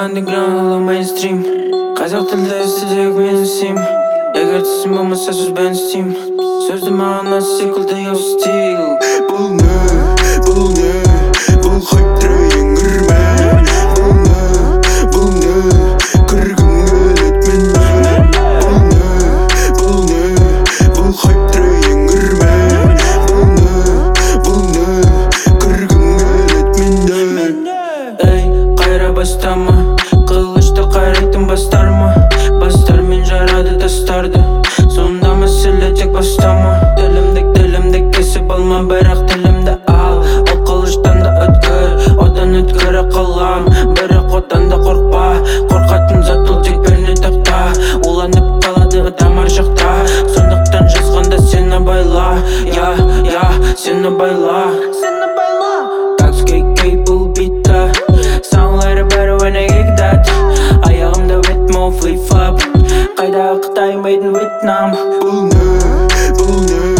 андеграунд, ол мейнстрим. Қазақ тілді естідегі менің сим. Егер түсім болмаса сөз бен істейм. Сөзді мағынасы секілді еу стил. Бұл не, бұл хайптра еңгірме. Бұл не, кіргім келет менде. Бұл хайптра еңгірме. Бұл не, кіргім келет менде. Эй, қайра бастама, қылышты қайрайтын бастарма. Бастармен жарады тастарды, сонда мәселе тек бастама. Тілімді кесіп алма, бірақ тілімді ал. Ол қылыштан да өткір, одан өткірі қалам. Бірақ одан да қорқпа, қорқатын зат ол тек перне тақта. Уланып қалады адам ар жақта, сондықтан жазғанда сені байла. Я, сені байла. Такскей бұл битті, саңлары бәрі when I kick that. Аяғымда ритм ол flip-flop, қайда Қытай made in Vietnam. Бұл не,